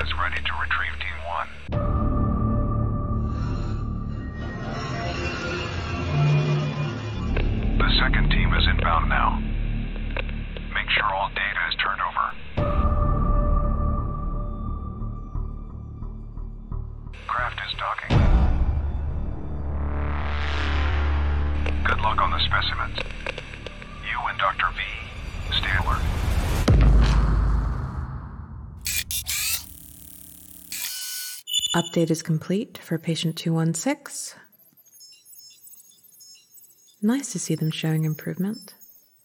is ready to retrieve Team 1. The second team is inbound now. Make sure all data is turned over. Craft is docking. Good luck on the specimens. You and Dr. V, stay alert. Update is complete for patient 216. Nice to see them showing improvement.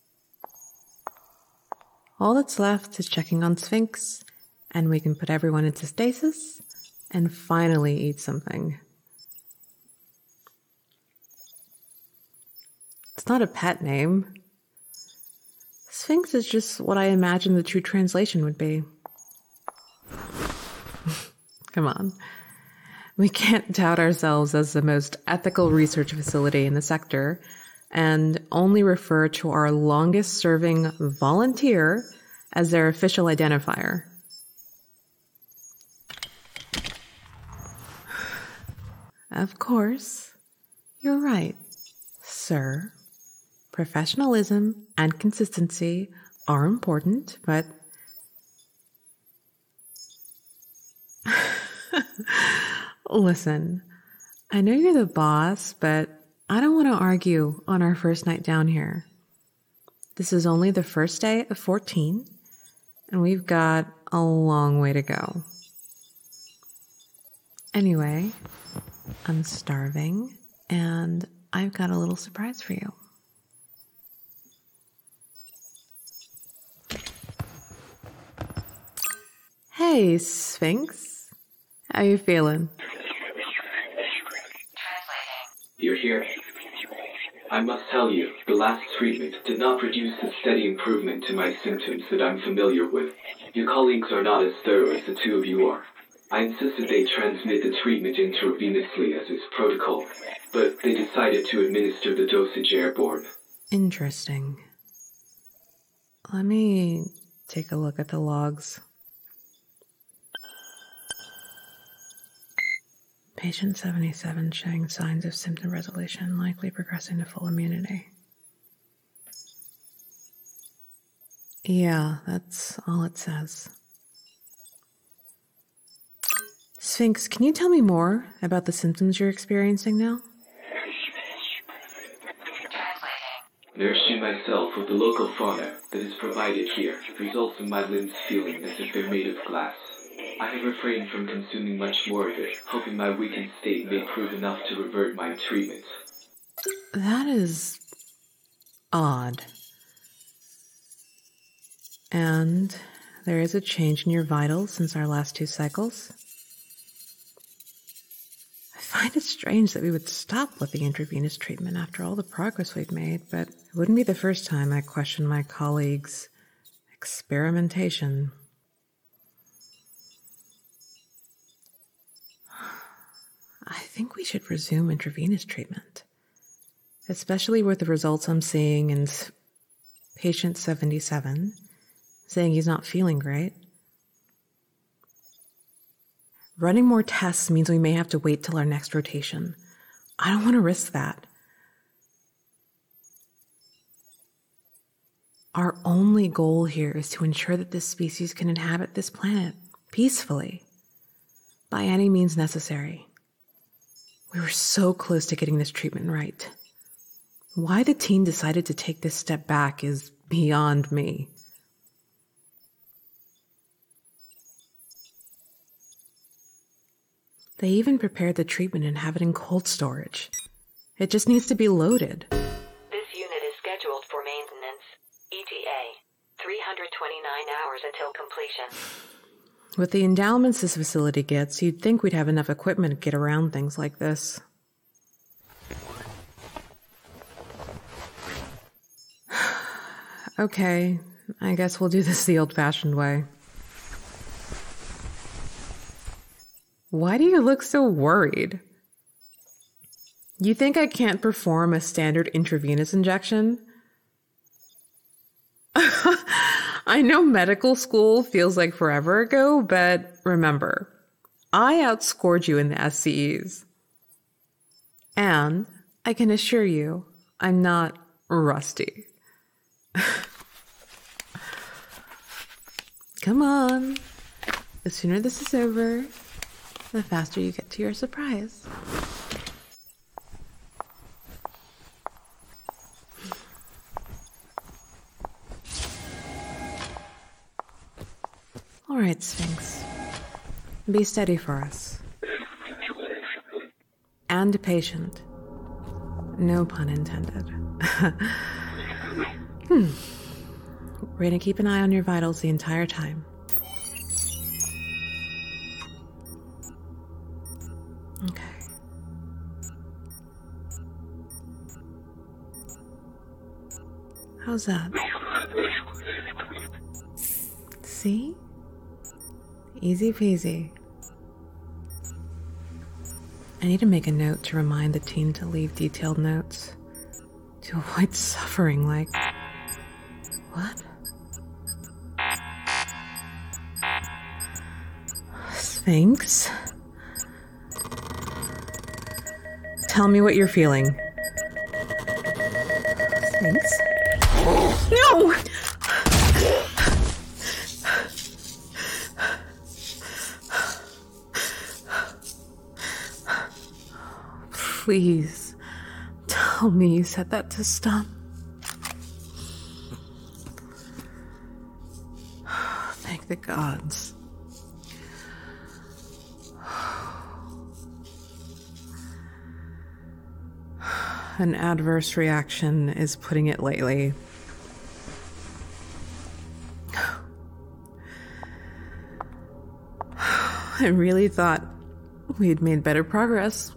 All that's left is checking on Sphinx, and we can put everyone into stasis and finally eat something. It's not a pet name. Sphinx is just what I imagine the true translation would be. Come on. We can't tout ourselves as the most ethical research facility in the sector and only refer to our longest-serving volunteer as their official identifier. Of course, you're right, sir. Professionalism and consistency are important, but listen, I know you're the boss, but I don't want to argue on our first night down here. This is only the first day of 14, and we've got a long way to go. Anyway, I'm starving, and I've got a little surprise for you. Hey, Sphinx. How you feeling? You're here. I must tell you, the last treatment did not produce the steady improvement to my symptoms that I'm familiar with. Your colleagues are not as thorough as the two of you are. I insisted they transmit the treatment intravenously as is protocol, but they decided to administer the dosage airborne. Interesting. Let me take a look at the logs. Patient 77 showing signs of symptom resolution, likely progressing to full immunity. Yeah, that's all it says. Sphinx, can you tell me more about the symptoms you're experiencing now? Nourishing myself with the local fauna that is provided here results in my limbs feeling as if they're made of glass. I have refrained from consuming much more of it, hoping my weakened state may prove enough to revert my treatment. That is odd. And there is a change in your vitals since our last 2 cycles. I find it strange that we would stop with the intravenous treatment after all the progress we've made, but it wouldn't be the first time I questioned my colleagues' experimentation. I think we should resume intravenous treatment, especially with the results I'm seeing in patient 77, saying he's not feeling great. Running more tests means we may have to wait till our next rotation. I don't want to risk that. Our only goal here is to ensure that this species can inhabit this planet peacefully, by any means necessary. We were so close to getting this treatment right. Why the team decided to take this step back is beyond me. They even prepared the treatment and have it in cold storage. It just needs to be loaded. This unit is scheduled for maintenance. ETA, 329 hours until completion. With the endowments this facility gets, you'd think we'd have enough equipment to get around things like this. Okay, I guess we'll do this the old-fashioned way. Why do you look so worried? You think I can't perform a standard intravenous injection? I know medical school feels like forever ago, but remember, I outscored you in the SCEs. And I can assure you, I'm not rusty. Come on. The sooner this is over, the faster you get to your surprise. All right, Sphinx. Be steady for us. And patient. No pun intended. We're gonna keep an eye on your vitals the entire time. Okay. How's that? See? Easy peasy. I need to make a note to remind the team to leave detailed notes to avoid suffering like... What? Sphinx? Tell me what you're feeling. Sphinx? No! Please, tell me you said that to stop. Thank the gods. An adverse reaction is putting it lightly. I really thought we'd made better progress.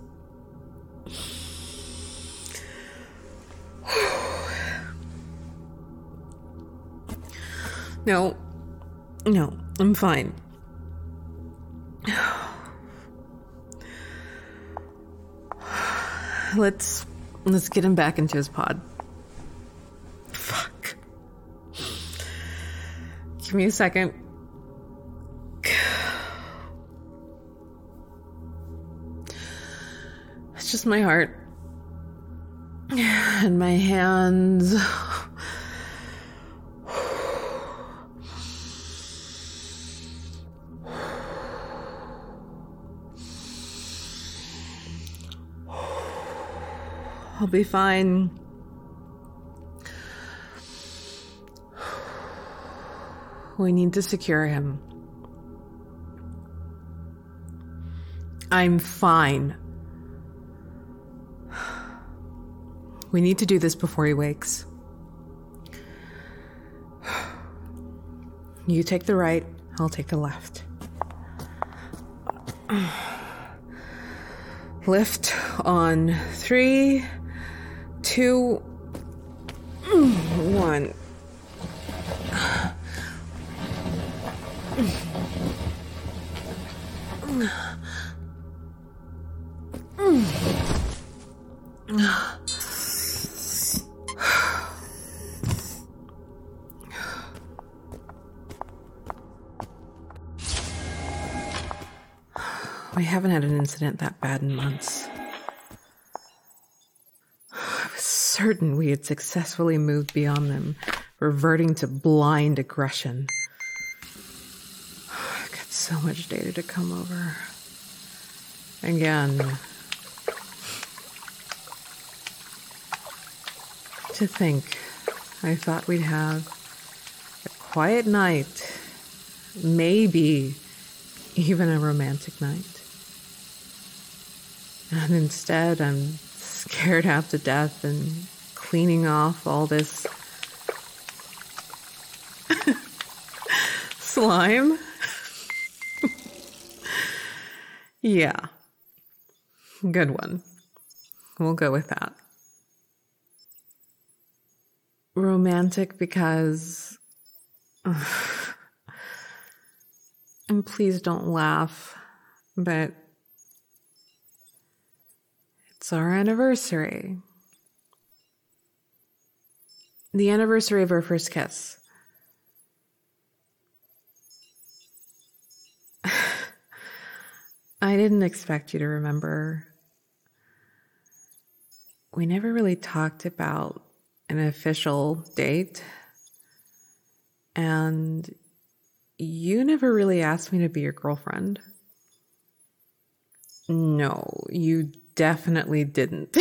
No, I'm fine. Let's get him back into his pod. Fuck. Give me a second. It's just my heart. And my hands. I'll be fine. We need to secure him. I'm fine. We need to do this before he wakes. You take the right, I'll take the left. Lift on 3, 2, 1. We haven't had an incident that bad in months. I was certain we had successfully moved beyond them, reverting to blind aggression. I've got so much data to come over. Again. To think, I thought we'd have a quiet night, maybe even a romantic night. And instead, I'm scared half to death and cleaning off all this slime. Yeah. Good one. We'll go with that. Romantic because... And please don't laugh, but it's our anniversary. The anniversary of our first kiss. I didn't expect you to remember. We never really talked about an official date, and you never really asked me to be your girlfriend. No, you definitely didn't.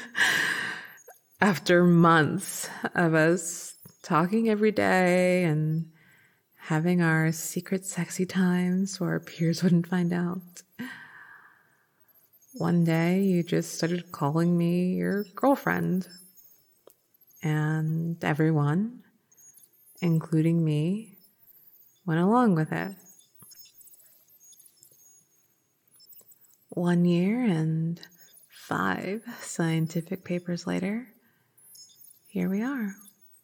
After months of us talking every day and having our secret sexy times where our peers wouldn't find out, one day you just started calling me your girlfriend. And everyone, including me, went along with it. 1 year and 5 scientific papers later, here we are.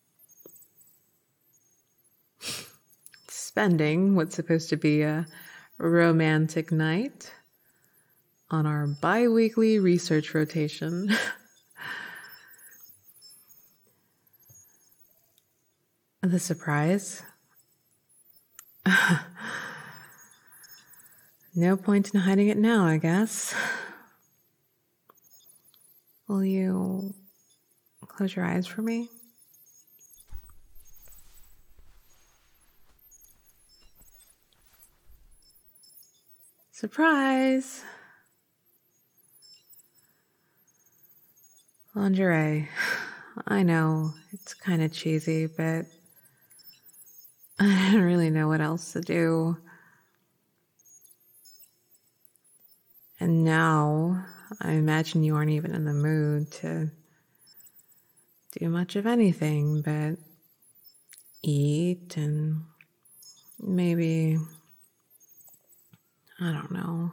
Spending what's supposed to be a romantic night on our bi-weekly research rotation. The surprise? No point in hiding it now, I guess. Will you close your eyes for me? Surprise! Lingerie. I know, it's kind of cheesy, but I don't really know what else to do. And now, I imagine you aren't even in the mood to do much of anything but eat and maybe, I don't know.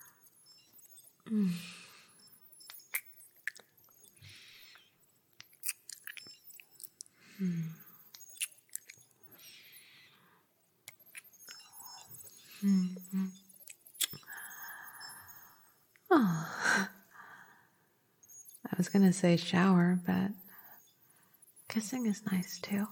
Oh, I was gonna say shower, but kissing is nice too.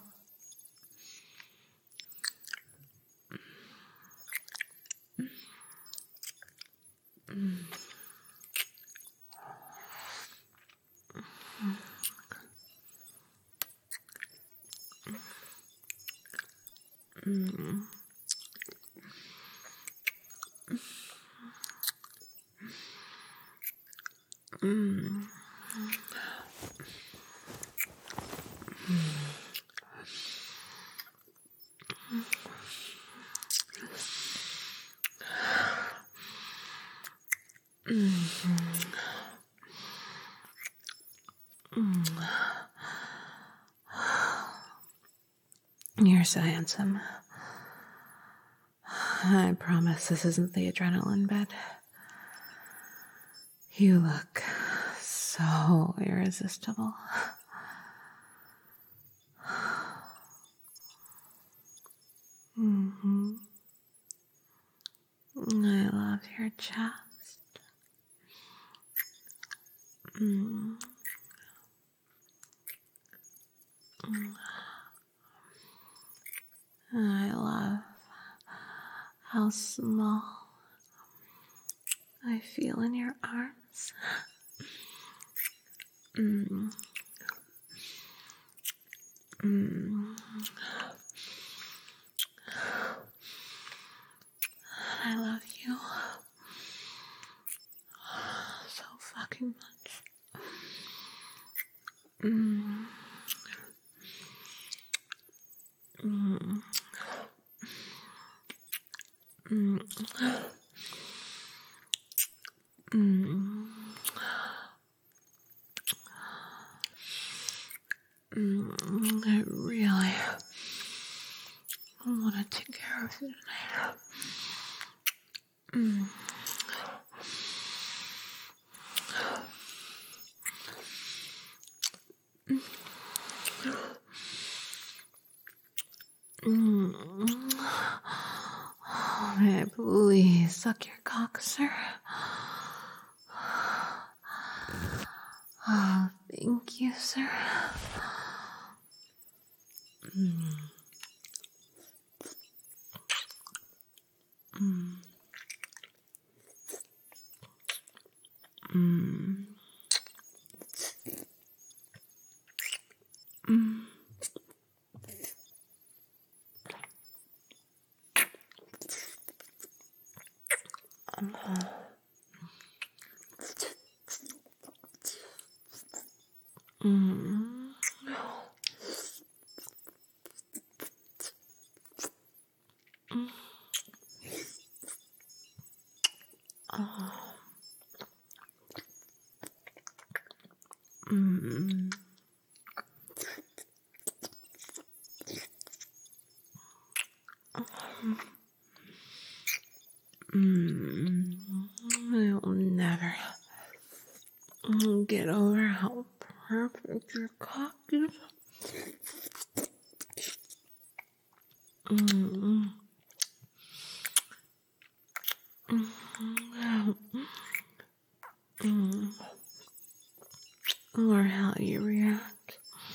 You're so handsome. I promise this isn't the adrenaline, but you look so irresistible. I love your chest. I love how small I feel in your arms. I love you so fucking much. I really want to take care of you tonight. Oh, may I please suck your cock, sir? Oh, thank you, sir. I'll never get over how perfect your cock is. Or how you react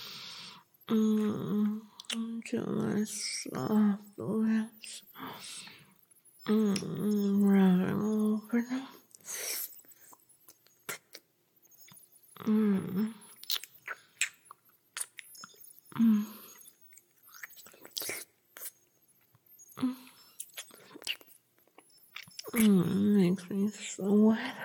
to my soft lips rubbing over them. Makes me so wet.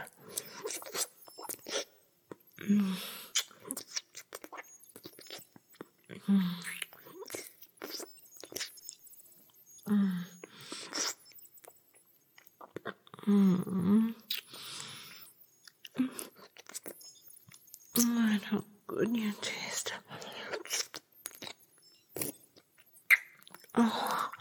And how good you taste. Oh.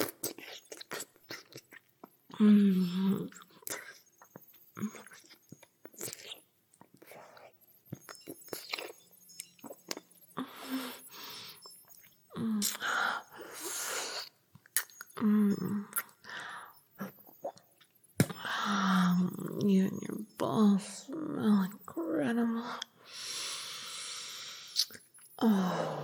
You and your balls smell incredible. Oh.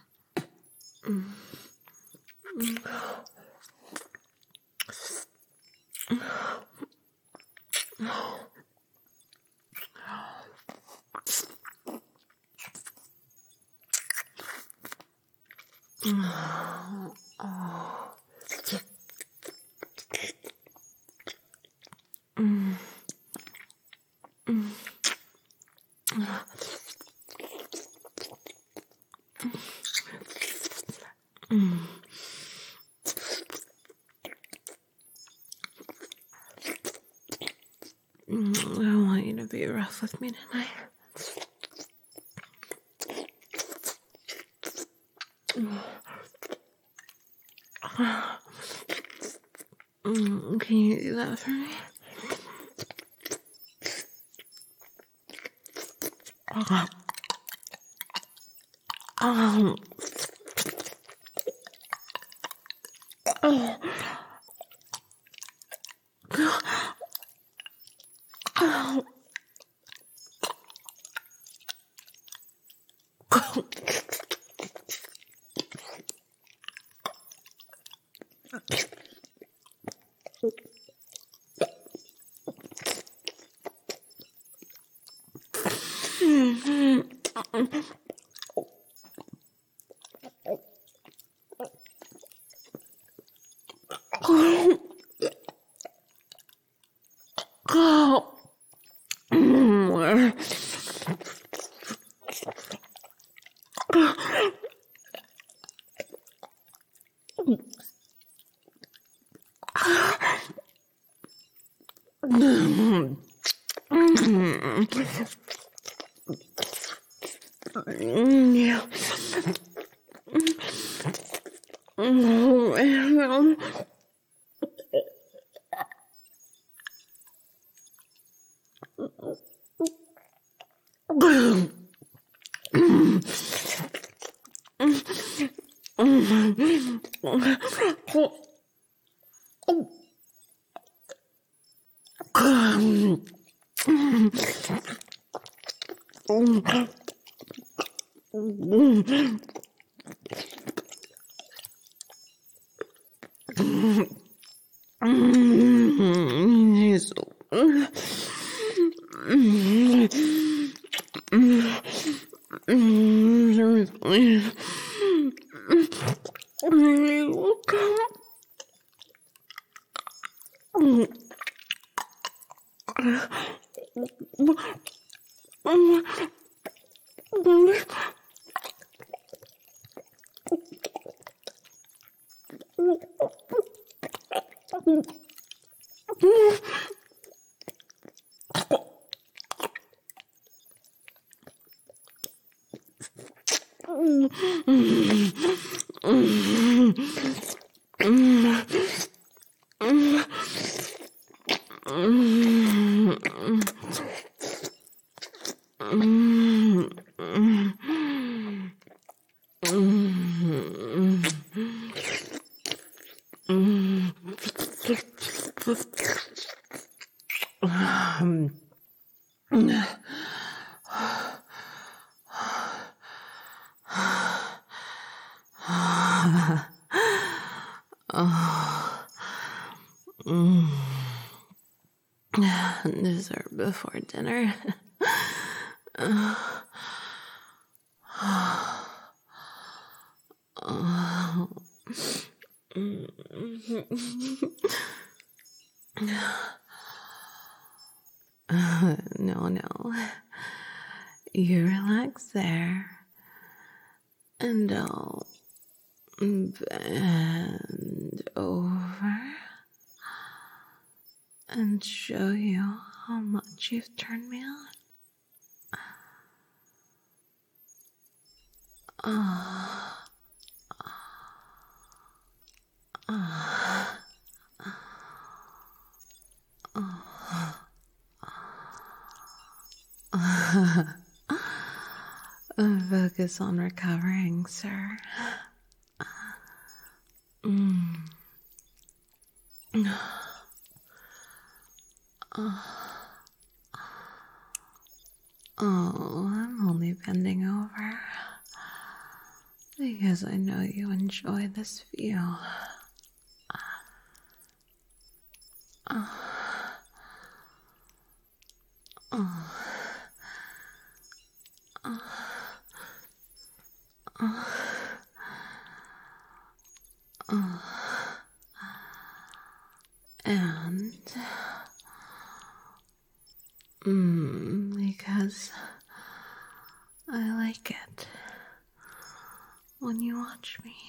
I want you to be rough with me tonight. Can you do that for me? Dessert before dinner. No. You relax there, and I'll bend over and show you how much you've turned me on. Focus on recovering, sir. Oh, I'm only bending over because I know you enjoy this view. And because I like it when you watch me.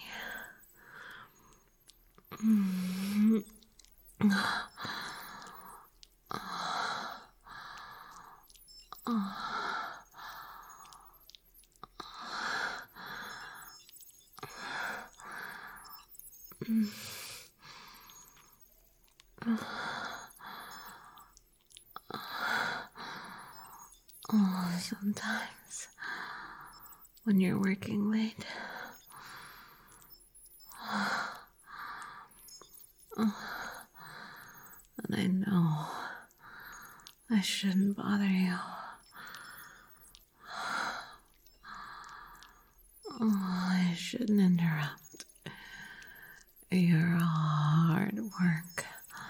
Sometimes when you're working late, and I know I shouldn't bother you. I shouldn't interrupt your hard work.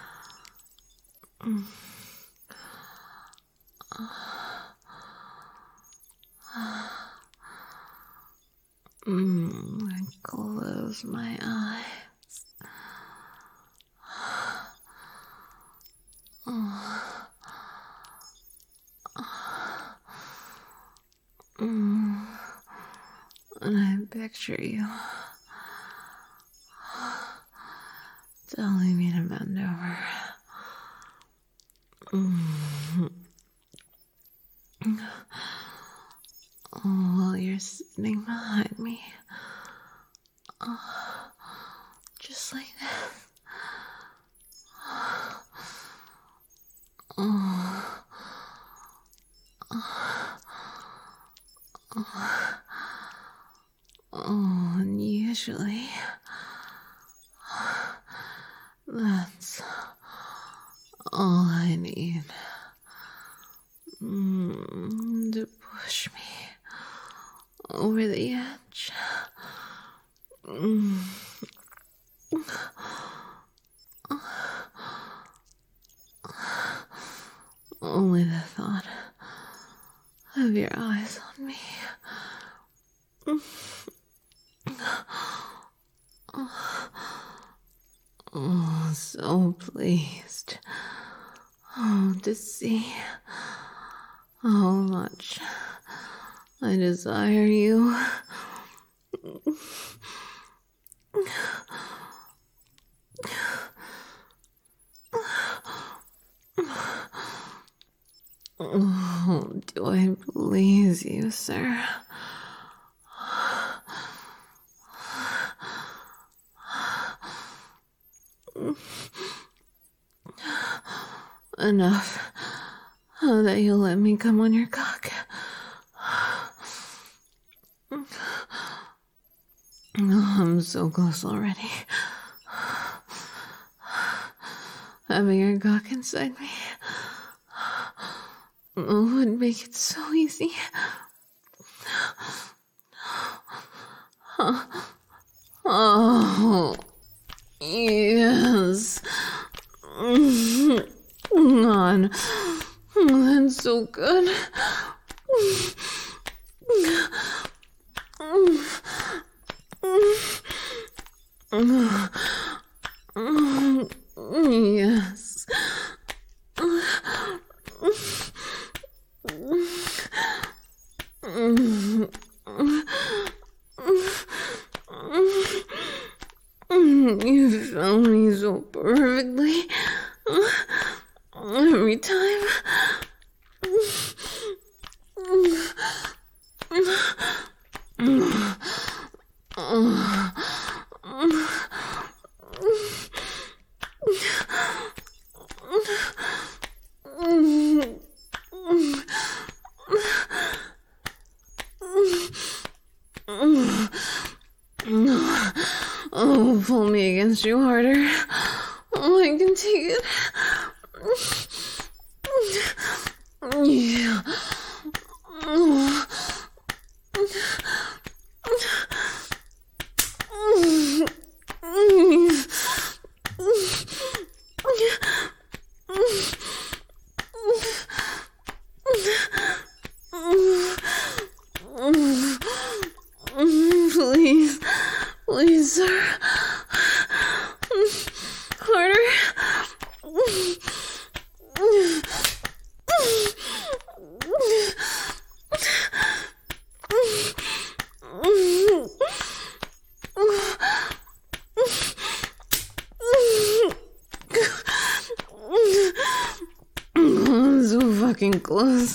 I close my eyes. And I picture you telling me to bend over. While you're sitting behind me. Just like that. And usually that's all I need to push me over the edge. Only the thought of your eyes on me Oh, so pleased. Oh, to see how much I desire you. Oh, do I please you, sir? Enough that you'll let me come on your cock. Oh, I'm so close already. Having your cock inside me would make it so easy. Oh, yes. On. That's so good. Yes. You found me so perfectly. Every time. Oh, pull me against you harder. Oh, I can take it. Yeah. Please. Please, sir. Harder. I'm so fucking close.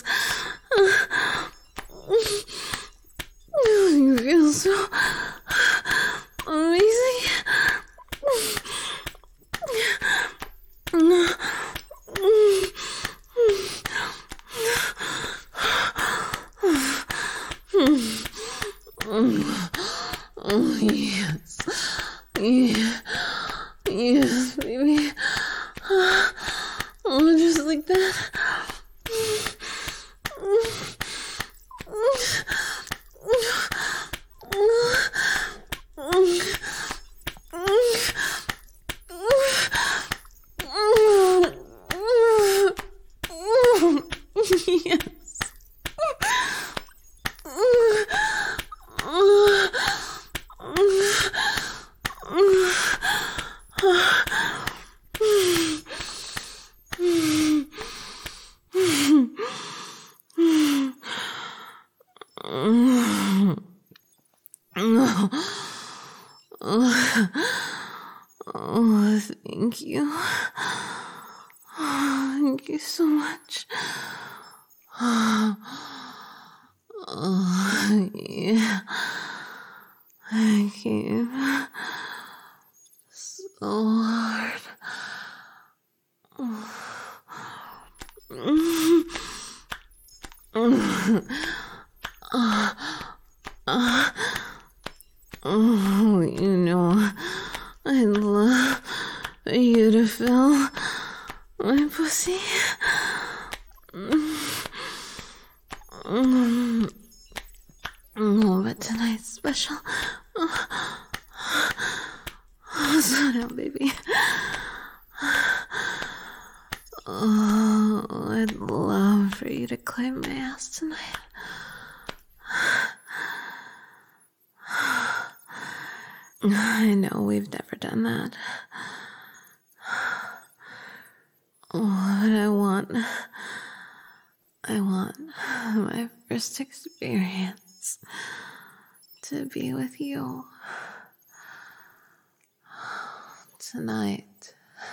You feel so amazing. Oh, yes. Yeah. Yes, baby. Oh, just like that. Yes. Oh, thank you. Thank you so much. Oh, yeah. I came so hard. Oh, you know, I'd love for you to fill my pussy. Oh, but tonight's special. Slow down, baby. Oh, I'd love for you to climb my ass tonight. I know we've never done that. Oh, but I want my first experience to be with you tonight.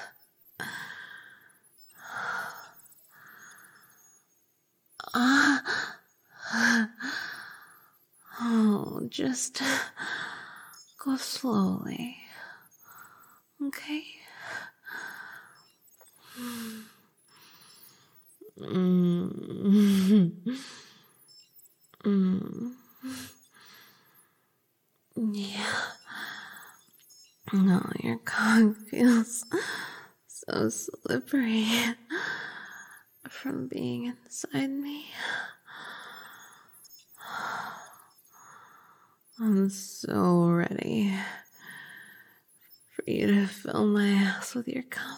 Oh, just go slowly, okay? Yeah. Oh, your cock feels so slippery from being inside me. I'm so ready for you to fill my ass with your cum.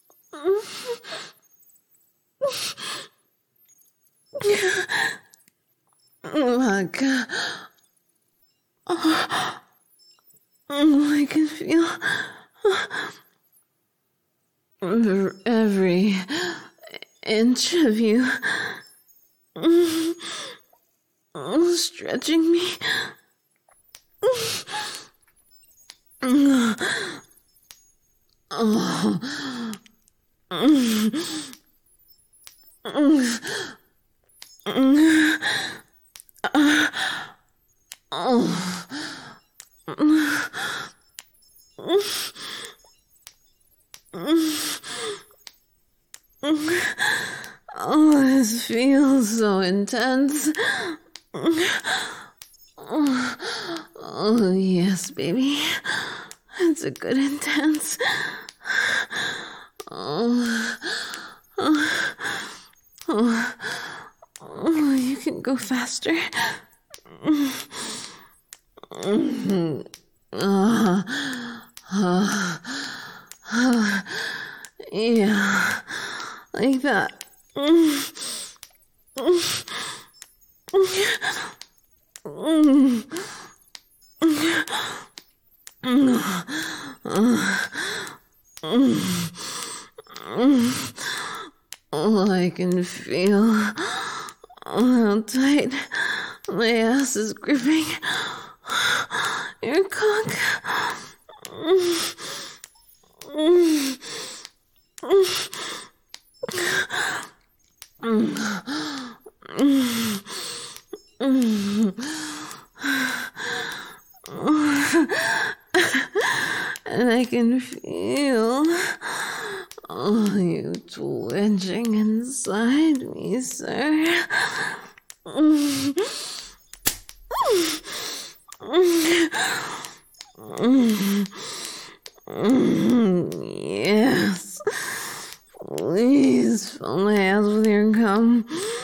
Oh my God. Oh, I can feel every inch of you stretching me. Oh, this feels so intense. Oh, yes, baby. It's a good intense. Oh, you can go faster. Yeah, like that. Oh, I can feel how tight my ass is gripping your cock. And I can feel you twitching inside me, sir. Yes. Please fill my ass with your cum.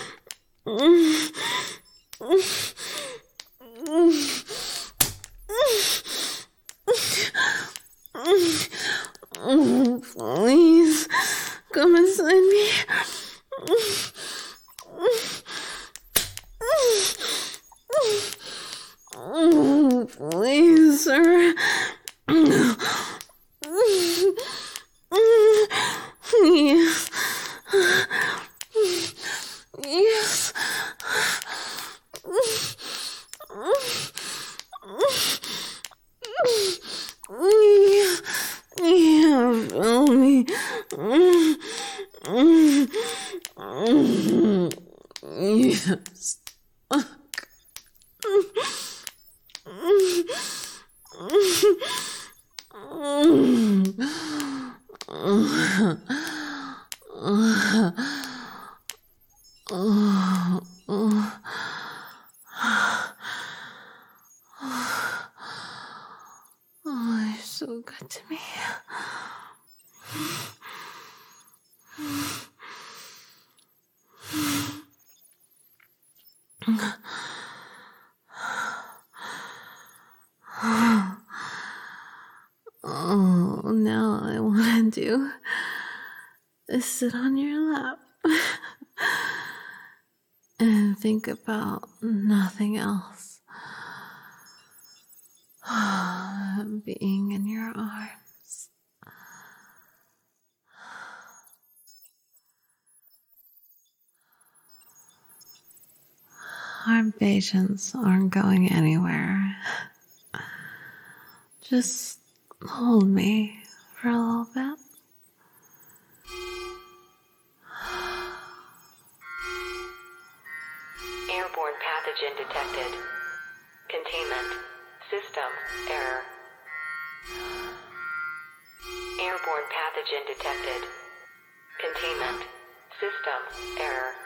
Please come inside me. Please, sir. Yes. Yes. Yeah, fill me. Yes. Oh, you're so good to me. Oh, now all I want to do is sit on your lap and think about nothing else. being in your arms. Our patients aren't going anywhere. Just hold me for a little bit. Airborne pathogen detected. Containment. System error. Airborne pathogen detected. Containment. System error.